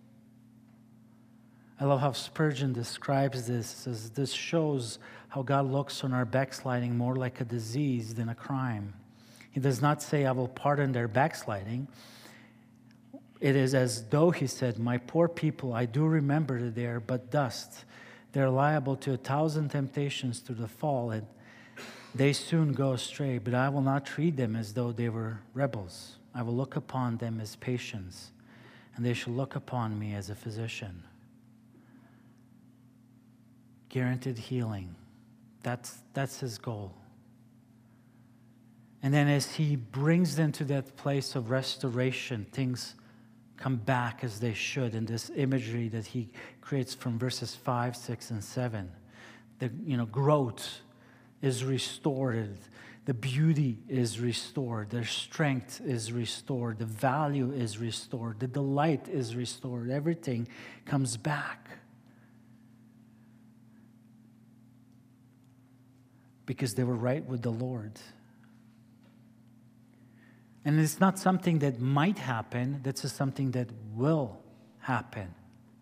I love how Spurgeon describes this as this shows how God looks on our backsliding more like a disease than a crime. He does not say, I will pardon their backsliding. It is as though he said, my poor people, I do remember that they are but dust. They're liable to a thousand temptations through the fall, and they soon go astray, but I will not treat them as though they were rebels. I will look upon them as patients, and they shall look upon me as a physician. Guaranteed healing. That's, that's his goal. And then as he brings them to that place of restoration, things come back as they should in this imagery that he creates from verses five, six, and seven. The you know growth is restored. The beauty is restored. Their strength is restored. The value is restored. The delight is restored. Everything comes back. Because they were right with the Lord. And it's not something that might happen. That's just something that will happen.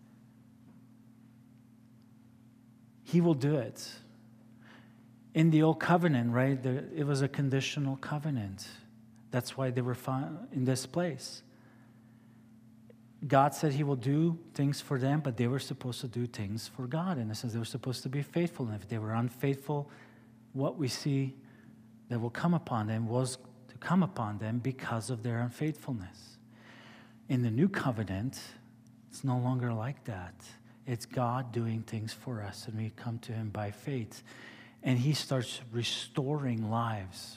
He will do it. In the old covenant, right, there, it was a conditional covenant. That's why they were found in this place. God said he will do things for them, but they were supposed to do things for God. In a sense, they were supposed to be faithful. And if they were unfaithful, what we see that will come upon them was to come upon them because of their unfaithfulness. In the new covenant, it's no longer like that. It's God doing things for us, and we come to him by faith. And he starts restoring lives,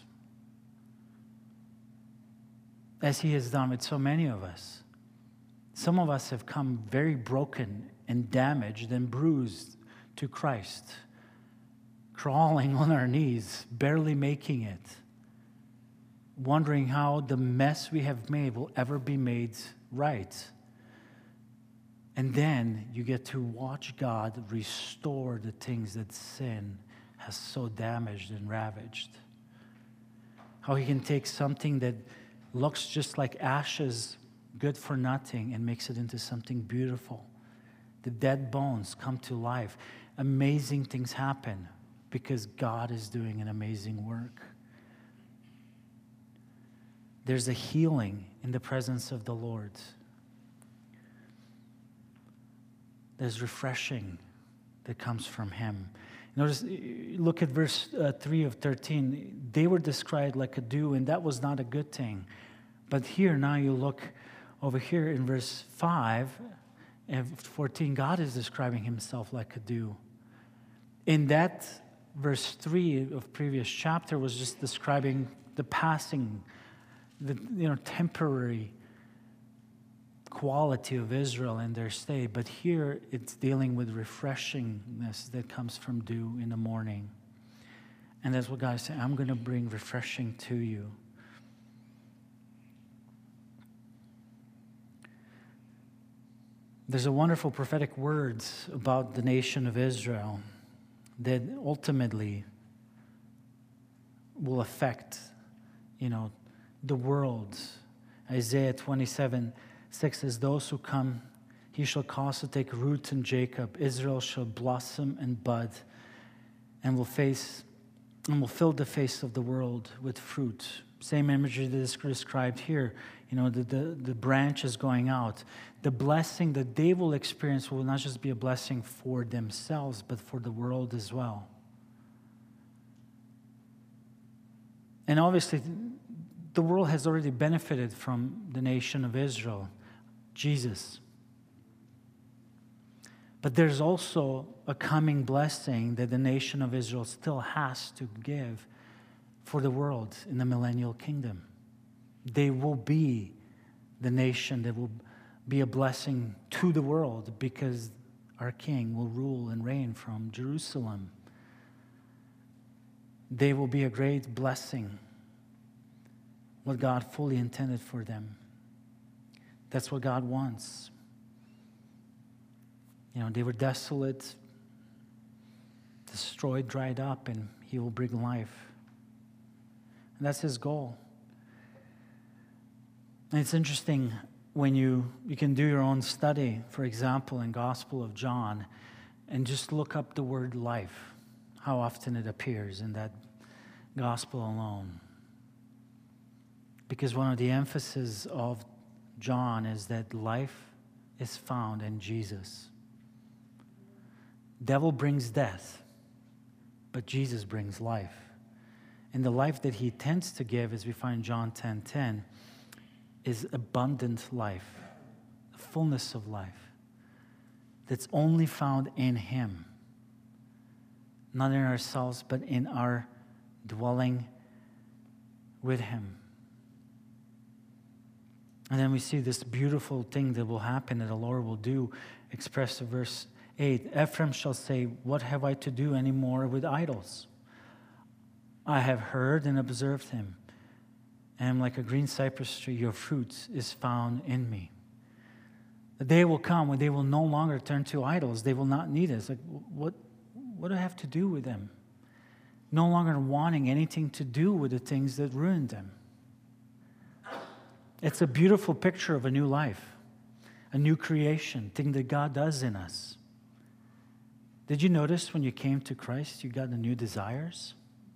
as he has done with so many of us. Some of us have come very broken and damaged and bruised to Christ, crawling on our knees, barely making it, wondering how the mess we have made will ever be made right. And then you get to watch God restore the things that sin has so damaged and ravaged. How he can take something that looks just like ashes, good for nothing, and makes it into something beautiful. The dead bones come to life. Amazing things happen because God is doing an amazing work. There's a healing in the presence of the Lord. There's refreshing that comes from him. Notice, look at verse uh, three of thirteen. They were described like a dew, and that was not a good thing. But here, now you look over here in verse five and fourteen, God is describing himself like a dew. In that verse three of previous chapter was just describing the passing, the you know temporary quality of Israel and their stay. But here it's dealing with refreshingness that comes from dew in the morning. And that's what God is saying. I'm going to bring refreshing to you. There's a wonderful prophetic words about the nation of Israel that ultimately will affect, you know, the world. Isaiah twenty-seven six says, those who come, he shall cause to take root in Jacob. Israel shall blossom and bud and will face and will fill the face of the world with fruit. Same imagery that is described here. You know, the, the, the branch is going out. The blessing that they will experience will not just be a blessing for themselves, but for the world as well. And obviously, the world has already benefited from the nation of Israel, Jesus. But there's also a coming blessing that the nation of Israel still has to give for the world in the millennial kingdom. They will be the nation that will be a blessing to the world because our King will rule and reign from Jerusalem. They will be a great blessing, what God fully intended for them. That's what God wants. You know, they were desolate, destroyed, dried up, and he will bring life. And that's his goal. And it's interesting when you, you can do your own study, for example, in Gospel of John, and just look up the word life, how often it appears in that gospel alone. Because one of the emphases of John is that life is found in Jesus. Devil brings death, but Jesus brings life. And the life that he tends to give, as we find in John ten ten, is abundant life, the fullness of life that's only found in him. Not in ourselves, but in our dwelling with him. And then we see this beautiful thing that will happen, that the Lord will do, expressed in verse eight. Ephraim shall say, what have I to do any more with idols? I have heard and observed him. And I'm like a green cypress tree, your fruit is found in me. The day will come when they will no longer turn to idols. They will not need us. Like, what, what do I have to do with them? No longer wanting anything to do with the things that ruined them. It's a beautiful picture of a new life, a new creation, thing that God does in us. Did you notice when you came to Christ, you got the new desires?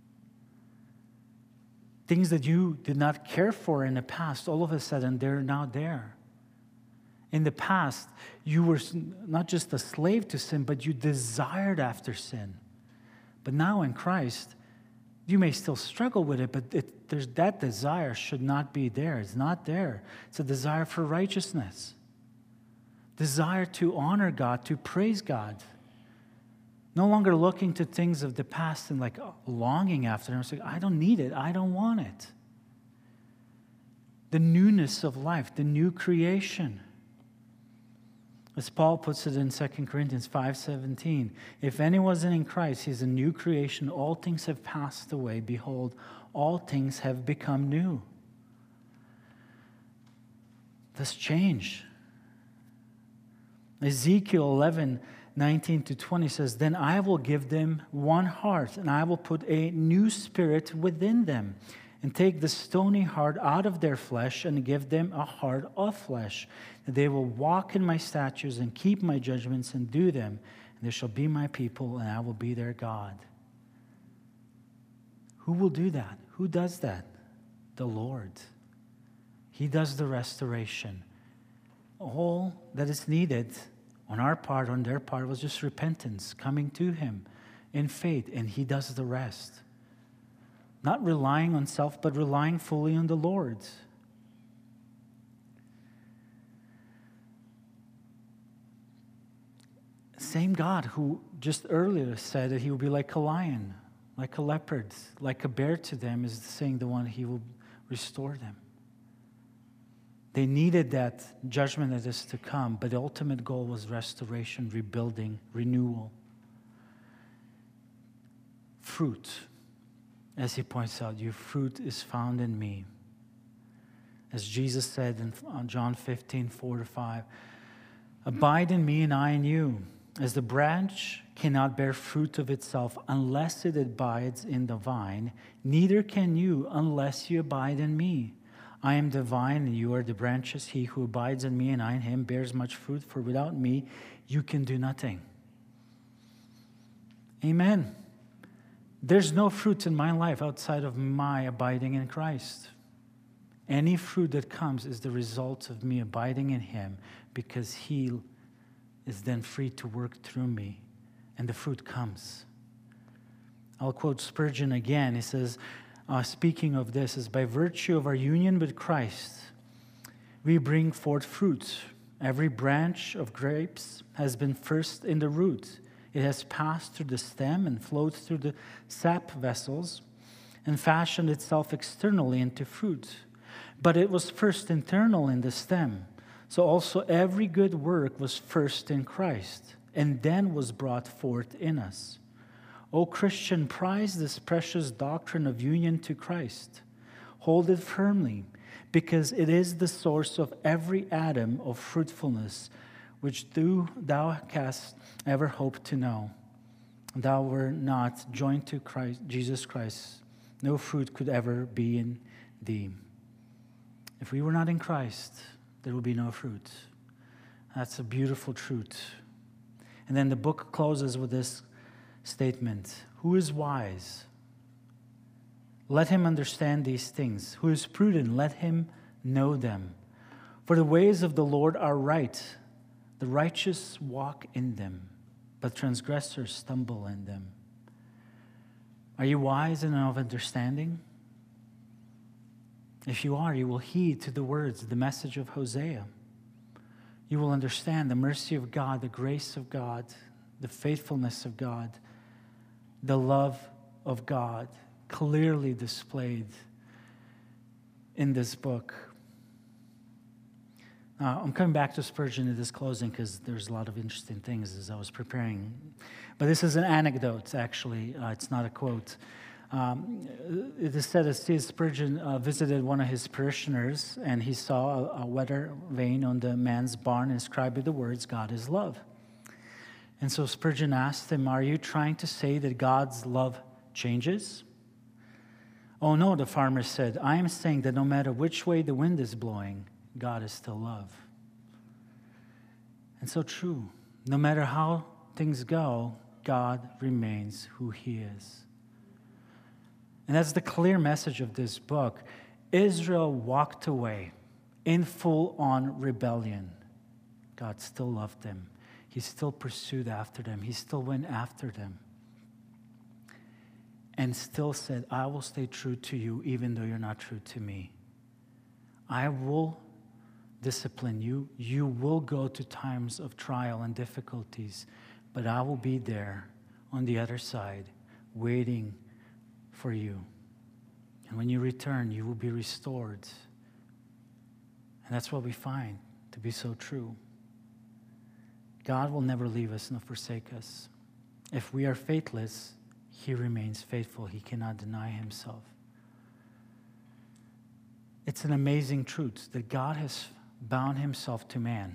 Things that you did not care for in the past, all of a sudden, they're now there. In the past, you were not just a slave to sin, but you desired after sin. But now in Christ, you may still struggle with it, but it, there's, that desire should not be there. It's not there. It's a desire for righteousness. Desire to honor God, to praise God. No longer looking to things of the past and like longing after them. It's like, I don't need it. I don't want it. The newness of life, the new creation. As Paul puts it in Second Corinthians five seventeen, if anyone's in Christ, he's a new creation. All things have passed away. Behold, all things have become new. This change. Ezekiel eleven nineteen to twenty says, then I will give them one heart, and I will put a new spirit within them, and take the stony heart out of their flesh, and give them a heart of flesh. And they will walk in my statutes, and keep my judgments, and do them. And they shall be my people, and I will be their God. Who will do that? Who does that? The Lord. He does the restoration. All that is needed on our part, on their part, was just repentance, coming to him in faith, and he does the rest. Not relying on self, but relying fully on the Lord. Same God who just earlier said that he will be like a lion, like a leopard, like a bear to them, is saying the one he will restore them. They needed that judgment that is to come, but the ultimate goal was restoration, rebuilding, renewal. Fruit, as he points out, your fruit is found in me. As Jesus said in John fifteen, four to five, abide in me and I in you. As the branch cannot bear fruit of itself unless it abides in the vine, neither can you unless you abide in me. I am the vine and you are the branches. He who abides in me and I in him bears much fruit, for without me you can do nothing. Amen. There's no fruit in my life outside of my abiding in Christ. Any fruit that comes is the result of me abiding in him, because he is then free to work through me, and the fruit comes. I'll quote Spurgeon again. He says, uh, speaking of this, is by virtue of our union with Christ, we bring forth fruit. Every branch of grapes has been first in the root. It has passed through the stem and flowed through the sap vessels and fashioned itself externally into fruit. But it was first internal in the stem. So also every good work was first in Christ, and then was brought forth in us. O Christian, prize this precious doctrine of union to Christ. Hold it firmly, because it is the source of every atom of fruitfulness, which thou, thou canst ever hope to know. Thou were not joined to Christ, Jesus Christ, no fruit could ever be in thee. If we were not in Christ, there will be no fruit. That's a beautiful truth. And then the book closes with this statement: who is wise? Let him understand these things. Who is prudent? Let him know them. For the ways of the Lord are right. The righteous walk in them, but transgressors stumble in them. Are you wise and of understanding? If you are, you will heed to the words, the message of Hosea. You will understand the mercy of God, the grace of God, the faithfulness of God, the love of God, clearly displayed in this book. Uh, I'm coming back to Spurgeon in this closing because there's a lot of interesting things as I was preparing. But this is an anecdote, actually. Uh, it's not a quote. Um, it is said that C S Spurgeon uh, visited one of his parishioners, and he saw a, a weather vane on the man's barn inscribed with the words, God is love. And so Spurgeon asked him, are you trying to say that God's love changes? Oh no, the farmer said, I am saying that no matter which way the wind is blowing, God is still love. And so true. No matter how things go, God remains who he is. And that's the clear message of this book. Israel walked away in full-on rebellion. God still loved them. He still pursued after them. He still went after them. And still said, I will stay true to you even though you're not true to me. I will discipline you. You will go to times of trial and difficulties, but I will be there on the other side waiting for you. And when you return, you will be restored. And that's what we find to be so true. God will never leave us nor forsake us. If we are faithless, he remains faithful. He cannot deny himself. It's an amazing truth that God has bound himself to man.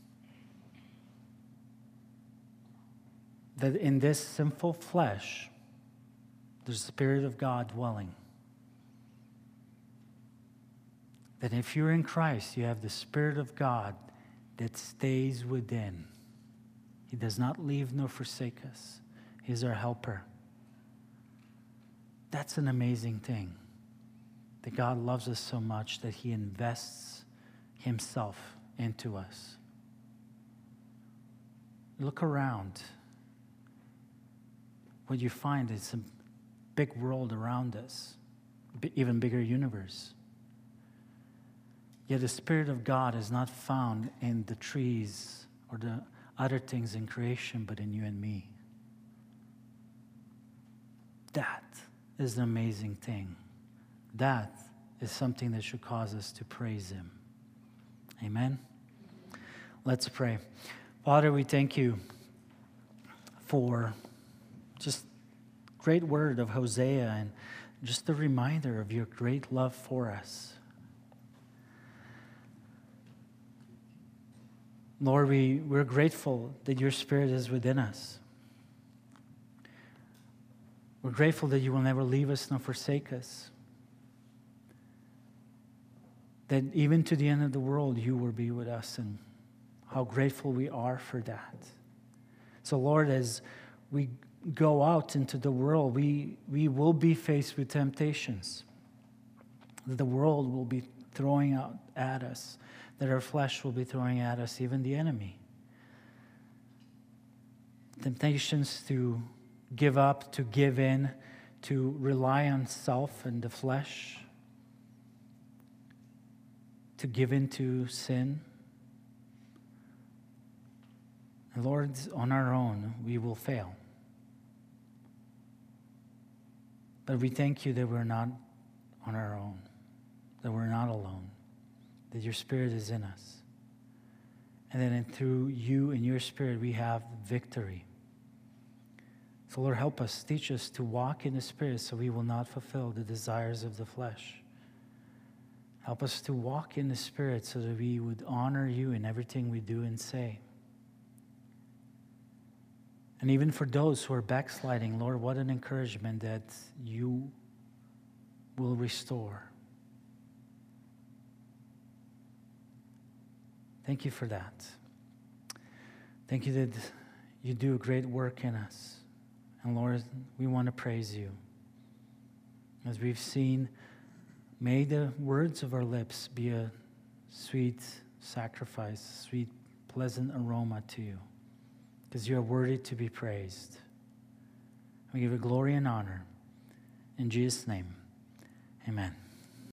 That in this sinful flesh, there's the Spirit of God dwelling. That if you're in Christ, you have the Spirit of God that stays within. He does not leave nor forsake us. He's our helper. That's an amazing thing. That God loves us so much that he invests himself into us. Look around. What you find is a big world around us, even bigger universe. Yet the Spirit of God is not found in the trees or the other things in creation, but in you and me. That is an amazing thing. That is something that should cause us to praise him. Amen? Let's pray. Father, we thank you for just great word of Hosea and just the reminder of your great love for us. Lord, we, we're grateful that your Spirit is within us. We're grateful that you will never leave us nor forsake us. That even to the end of the world, you will be with us, and how grateful we are for that. So, Lord, as we go out into the world, we, we will be faced with temptations that the world will be throwing out at us, that our flesh will be throwing at us, even the enemy. Temptations to give up, to give in, to rely on self and the flesh, to give in to sin. And Lord, on our own, we will fail. But we thank you that we're not on our own, that we're not alone, that your Spirit is in us. And then through you and your Spirit, we have victory. So Lord, help us, teach us to walk in the Spirit so we will not fulfill the desires of the flesh. Help us to walk in the Spirit so that we would honor you in everything we do and say. And even for those who are backsliding, Lord, what an encouragement that you will restore. Thank you for that. Thank you that you do a great work in us. And Lord, we want to praise you. As we've seen, may the words of our lips be a sweet sacrifice, sweet, pleasant aroma to you, because you are worthy to be praised. We give you glory and honor. In Jesus' name, amen.